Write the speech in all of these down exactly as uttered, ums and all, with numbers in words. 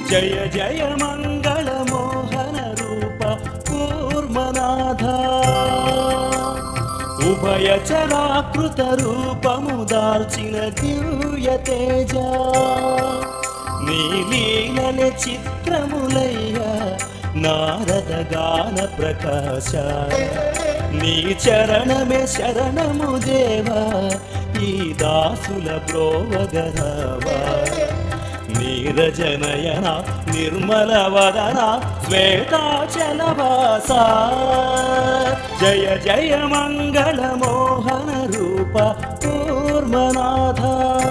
జయ జయ మంగళ మోహన రూప కూర్మనాథ ఉభయ చరాకృత రూపము దాల్చిన దివ్య తేజ నీ లీలల చిత్రములయ్యా నారద గాన ప్రకాశ నీ చరణమే శరణము దేవా ఈ దాసుల బ్రోవగరావా నీరజనయన నిర్మల వదన శ్వేతాచలవాస జయ జయ మంగళ మోహన రూప కూర్మనాథ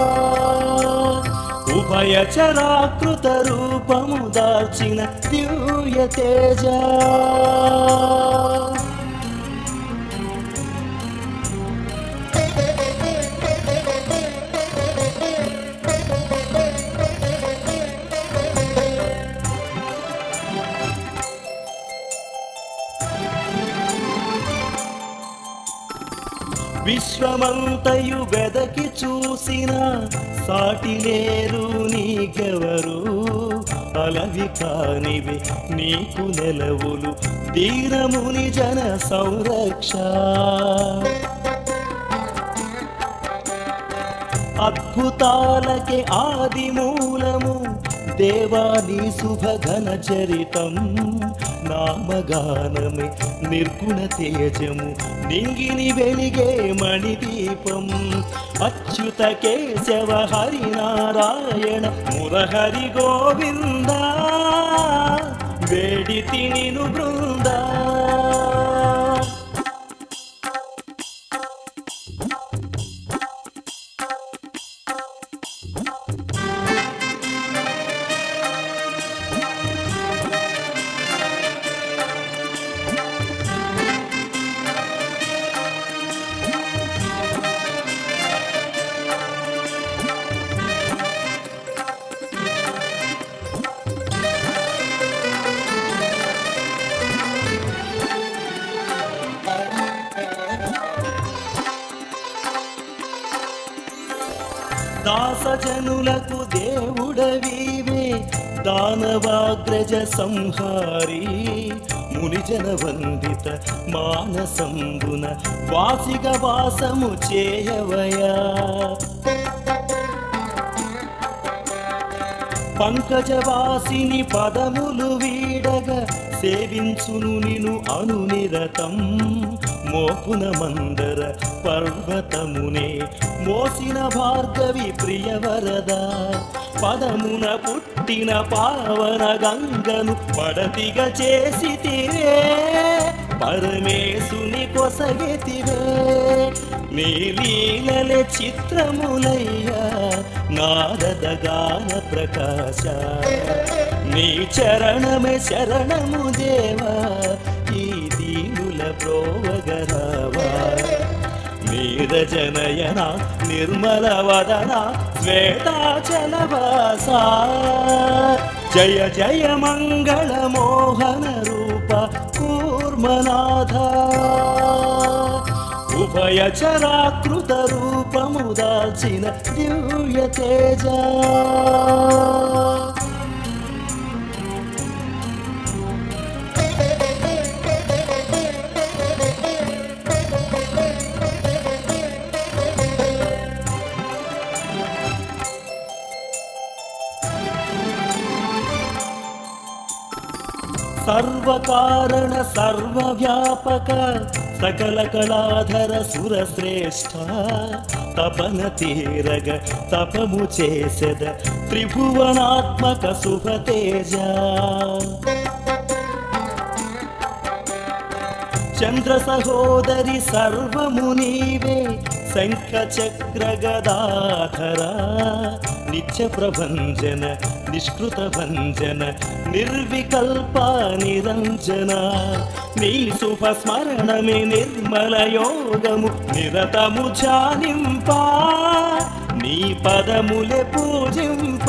ఉభయ చరాకృత రూపము దాల్చిన దివ్య తేజ విశ్వమంతయు వెదకి చూసిన సాటి లేరు నీకెవరు అలవి కానివి నీకు నెలవులు దీనముని జన సంరక్ష అద్భుతాలకే ఆది మూలము దేవాని శుభఘన చరితం నామగానమే నిర్గుణ తేజము నింగిని వెలిగే మణిదీపం అచ్యుత కేశవ హరి నారాయణ మురహరి గోవింద వేడితి నిను బృందా దాసజనులకు దేవుడవీవే దానవాగ్రజ సంహారి మునిజన వందిత మానసంబున వాసిగ వాసము చేయవయా పంకజవాసిని పదములు వీడగ సేవించును నిను అనునిరతం మోపున మందర పర్వతమునే మోసిన భార్గవి ప్రియవరద పదమున పుట్టిన పావన గంగను పడతిగా చేసితివే పరమేశుని కొసగెతివే నీ లీలల చిత్రములయ్యా నారద గాన ప్రకాశ నీ చరణమే శరణము దేవా ఈ దీనుల ప్రోవగరావా నీరజనయన నిర్మల వదన శ్వేతాచలవాస జయ జయ మంగళ మోహన రూప కూర్మనాథ ఉభయ చరాకృత రూపము దాల్చిన దివ్య తేజ సర్వకారణ సర్వవ్యాపక సకల కళాధర సురశ్రేష్ఠ తపన తీరగ తపము చేసెద త్రిభువనాత్మక శుభతేజ చంద్ర సహోదరి సర్వము నీవే శంఖ చక్ర గదాధర నిత్య ప్రభంజన నిష్కృత భంజన నిర్వికల్ప నిరంజన నీ శుభ స్మరణమే నిర్మల యోగము నిరతము ధ్యానింప నీ పదములే పూజింప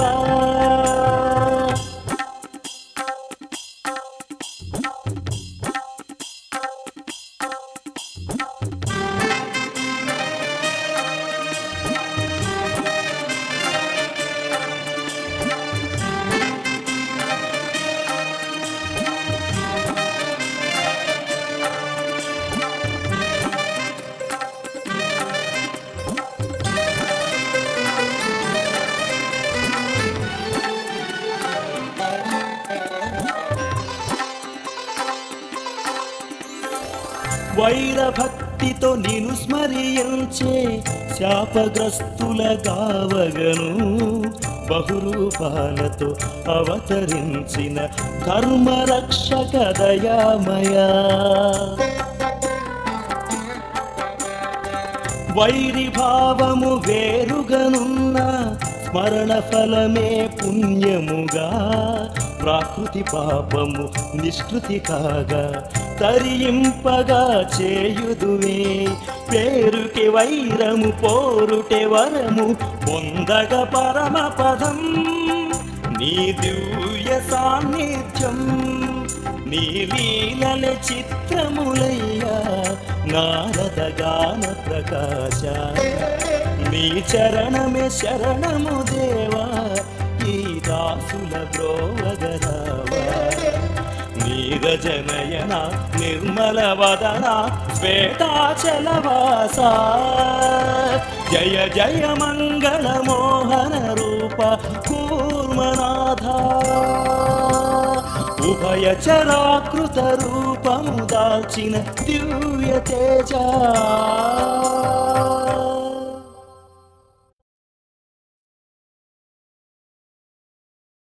వైరభక్తితో నిను స్మరించే శాపగ్రస్తుల గావగను బహురూపాలతో అవతరించిన ధర్మరక్షక దయామయా వైరి భావము వేరుగనున్న స్మరణ ఫలమే పుణ్యముగా ప్రాకృతి పాపము నిష్కృతి కాగా తరింపగా చేయుదువే పేరుకి వైరము పోరుటే వరము పొందగ పరమ పదం నీ దివ్య సాన్నిధ్యం నీ లీలల చిత్రములయ్యా నారద గాన ప్రకాశ నీ చరణమే శరణము దేవా ఈ దాసుల బ్రోవగరావా నీరజనయన నిర్మల వదన శ్వేతాచలవాస జయ జయ మంగళ మోహన రూప కూర్మనాథ ఉభయ చరాకృత రూపము దాల్చిన దివ్య తేజ